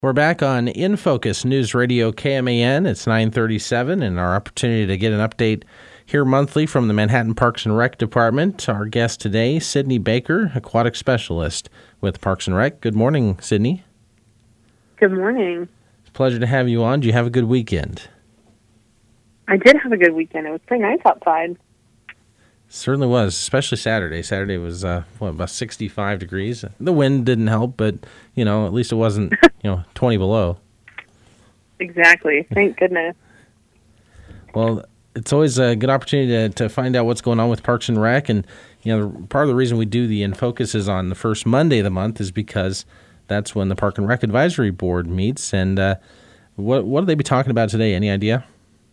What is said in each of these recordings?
We're back on In Focus News Radio KMAN. It's 9:37, and our opportunity to get an update here monthly from the Manhattan Parks and Rec Department. Our guest today, Sydney Baker, aquatic specialist with Parks and Rec. Good morning, Sydney. Good morning. It's a pleasure to have you on. Did you have a good weekend? I did have a good weekend. It was pretty nice outside. Certainly was, especially Saturday. Saturday was, about 65 degrees. The wind didn't help, but, at least it wasn't, 20 below. Exactly. Thank goodness. Well, it's always a good opportunity to find out what's going on with Parks and Rec. And, part of the reason we do the In Focus is on the first Monday of the month is because that's when the Park and Rec Advisory Board meets. And what will they be talking about today? Any idea?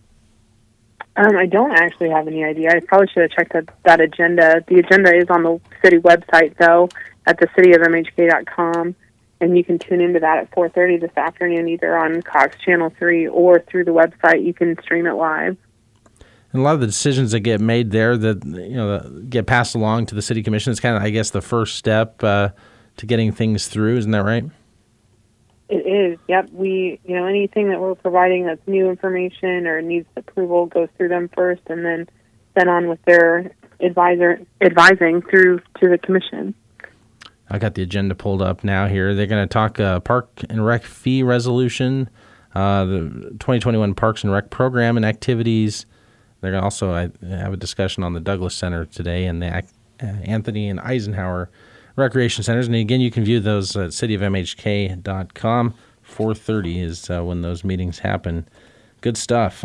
I don't actually have any idea. I probably should have checked that agenda. The agenda is on the city website, though, at thecityofmhk.com, and you can tune into that at 4:30 this afternoon, either on Cox Channel 3 or through the website. You can stream it live. And a lot of the decisions that get made there that get passed along to the city commission is kind of, I guess, the first step to getting things through. Isn't that right? It is. Yep. We, anything that we're providing that's new information or needs approval goes through them first, and then sent on with their advising through to the commission. I got the agenda pulled up now here. They're going to talk Park and Rec fee resolution, the 2021 Parks and Rec program and activities. They're going to also have a discussion on the Douglas Center today and the Anthony and Eisenhower Recreation Centers. And again, you can view those at cityofmhk.com. 4:30 is when those meetings happen. Good stuff.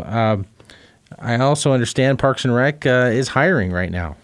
I also understand Parks and Rec is hiring right now.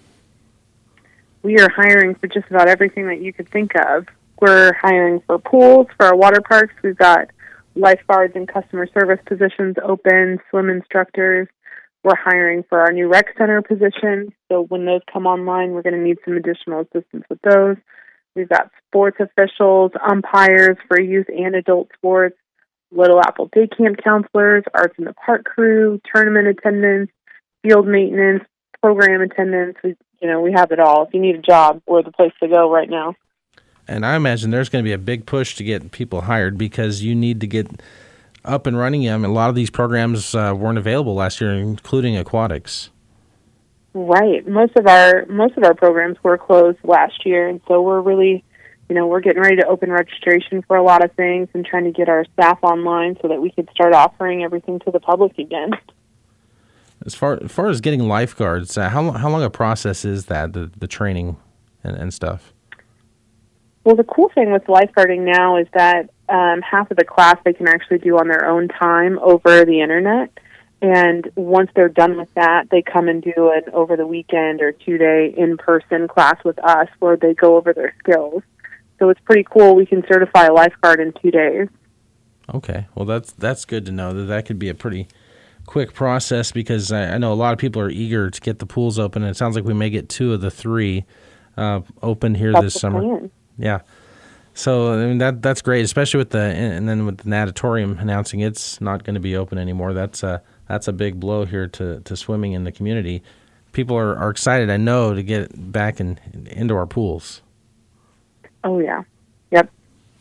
We are hiring for just about everything that you could think of. We're hiring for pools, for our water parks. We've got lifeguards and customer service positions open, swim instructors. We're hiring for our new rec center position. So when those come online, we're going to need some additional assistance with those. We've got sports officials, umpires for youth and adult sports, Little Apple Day Camp counselors, Arts in the Park crew, tournament attendance, field maintenance, program attendance. We have it all. If you need a job, we're the place to go right now. And I imagine there's going to be a big push to get people hired because you need to get up and running. A lot of these programs weren't available last year, including aquatics. Right. Most of our programs were closed last year, and so we're really, we're getting ready to open registration for a lot of things and trying to get our staff online so that we could start offering everything to the public again. As far as getting lifeguards, how long a process is that, the training and stuff? Well, the cool thing with lifeguarding now is that half of the class they can actually do on their own time over the internet. And once they're done with that, they come and do an over the weekend or 2-day in-person class with us where they go over their skills. So it's pretty cool. We can certify a lifeguard in 2 days. Okay. Well, that's good to know that could be a pretty quick process because I know a lot of people are eager to get the pools open, and it sounds like we may get 2 of the 3 open here this summer. Plan. Yeah. So that's great, especially with the natatorium announcing it's not going to be open anymore. That's a big blow here to swimming in the community. People are excited, I know, to get back into our pools. Oh yeah, yep.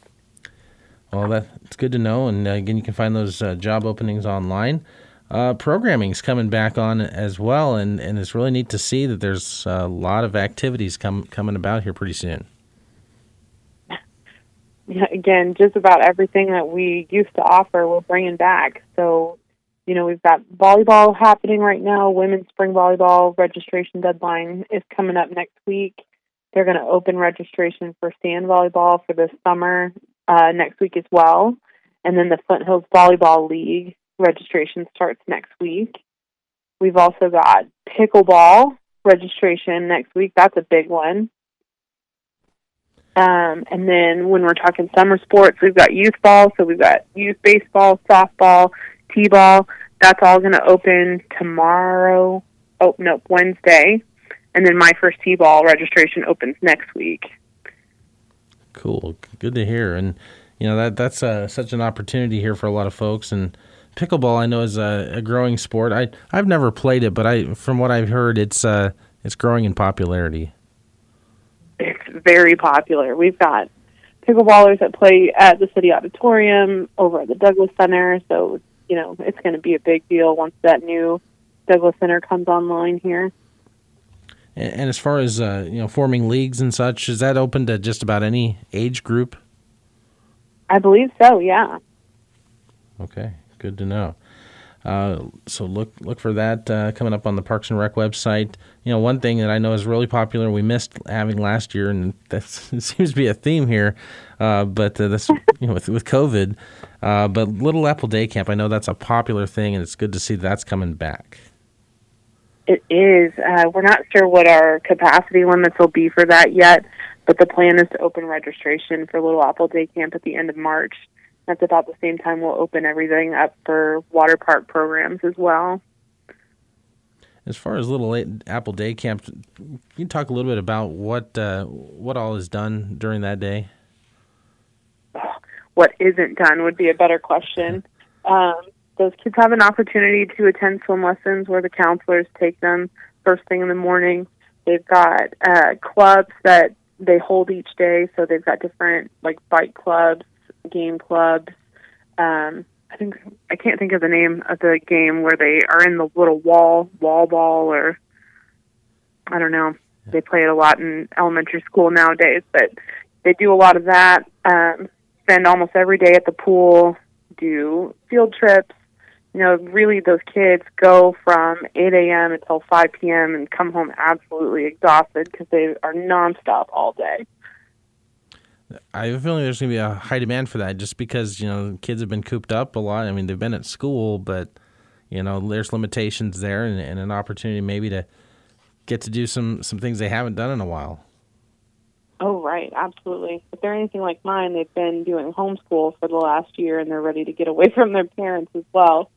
Well, that's good to know, and again, you can find those job openings online. Programming's coming back on as well, and it's really neat to see that there's a lot of activities coming about here pretty soon. Yeah, again, just about everything that we used to offer, we're bringing back. So, we've got volleyball happening right now. Women's spring volleyball registration deadline is coming up next week. They're going to open registration for sand volleyball for the summer next week as well. And then the Flint Hills Volleyball League registration starts next week. We've also got pickleball registration next week. That's a big one. And then when we're talking summer sports, we've got youth ball. So we've got youth baseball, softball, t-ball. That's all going to open tomorrow. Wednesday. And then my first t-ball registration opens next week. Cool. Good to hear. And, that's such an opportunity here for a lot of folks. And pickleball, I know, is a growing sport. I've never played it, but from what I've heard, it's growing in popularity. It's very popular. We've got pickleballers that play at the City Auditorium, over at the Douglas Center. So, it's going to be a big deal once that new Douglas Center comes online here. And as far as, forming leagues and such, is that open to just about any age group? I believe so, yeah. Okay, good to know. So look for that coming up on the Parks and Rec website. One thing that I know is really popular, we missed having last year, and that seems to be a theme here, but this with COVID. But Little Apple Day Camp, I know that's a popular thing, and it's good to see that's coming back. It is. We're not sure what our capacity limits will be for that yet, but the plan is to open registration for Little Apple Day Camp at the end of March. That's about the same time we'll open everything up for water park programs as well. As far as Little Apple Day Camp, can you talk a little bit about what all is done during that day? What isn't done would be a better question. Those kids have an opportunity to attend swim lessons where the counselors take them first thing in the morning. They've got clubs that they hold each day, so they've got different bike clubs, game clubs. I can't think of the name of the game where they are in the little wall ball, or I don't know. They play it a lot in elementary school nowadays, but they do a lot of that. Spend almost every day at the pool, do field trips. Really those kids go from 8 a.m. until 5 p.m. and come home absolutely exhausted because they are nonstop all day. I have a feeling there's going to be a high demand for that just because, kids have been cooped up a lot. I mean, they've been at school, but, there's limitations there and an opportunity maybe to get to do some things they haven't done in a while. Oh, right. Absolutely. If they're anything like mine, they've been doing homeschool for the last year, and they're ready to get away from their parents as well.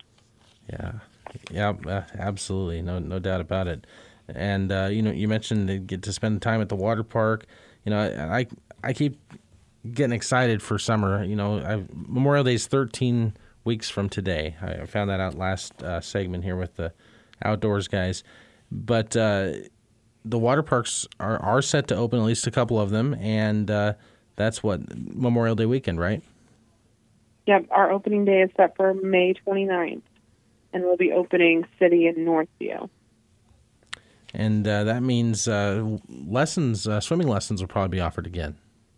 Yeah, absolutely. No doubt about it. And, you mentioned they get to spend time at the water park. I keep getting excited for summer. Memorial Day is 13 weeks from today. I found that out last segment here with the outdoors guys. But the water parks are set to open, at least a couple of them, and that's Memorial Day weekend, right? Yep, our opening day is set for May 29th, and we'll be opening City in Northview. And that means swimming lessons will probably be offered again.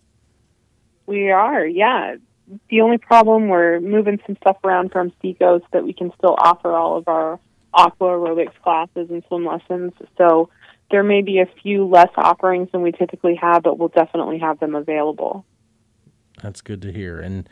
We are, yeah. The only problem, we're moving some stuff around from Seco so that we can still offer all of our aqua aerobics classes and swim lessons. So there may be a few less offerings than we typically have, but we'll definitely have them available. That's good to hear. And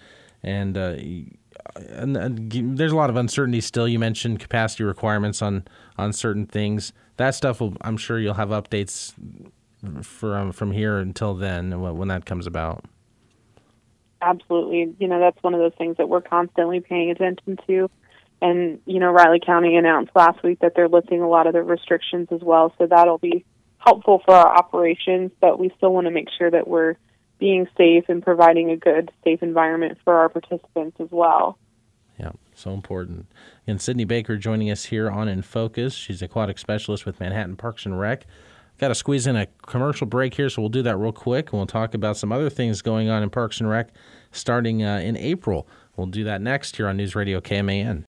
there's a lot of uncertainty still. You mentioned capacity requirements on certain things. That stuff I'm sure you'll have updates from here until then when that comes about. Absolutely. That's one of those things that we're constantly paying attention to. And, Riley County announced last week that they're lifting a lot of the restrictions as well. So that'll be helpful for our operations, but we still want to make sure that we're being safe and providing a good, safe environment for our participants as well. Yeah, so important. And Sydney Baker joining us here on In Focus. She's aquatic specialist with Manhattan Parks and Rec. Got to squeeze in a commercial break here, so we'll do that real quick, and we'll talk about some other things going on in Parks and Rec starting in April. We'll do that next here on News Radio KMAN.